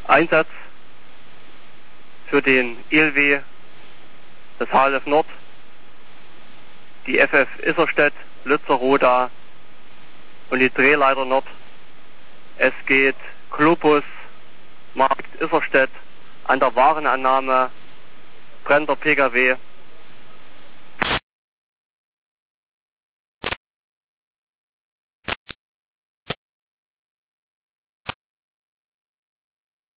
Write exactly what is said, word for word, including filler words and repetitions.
Einsatz für den I L W, das H L F Nord, die F F Isserstedt, Lützer-Roda und die Drehleiter Nord. Es geht Globus, Markt Isserstedt, an der Warenannahme brennt der P K W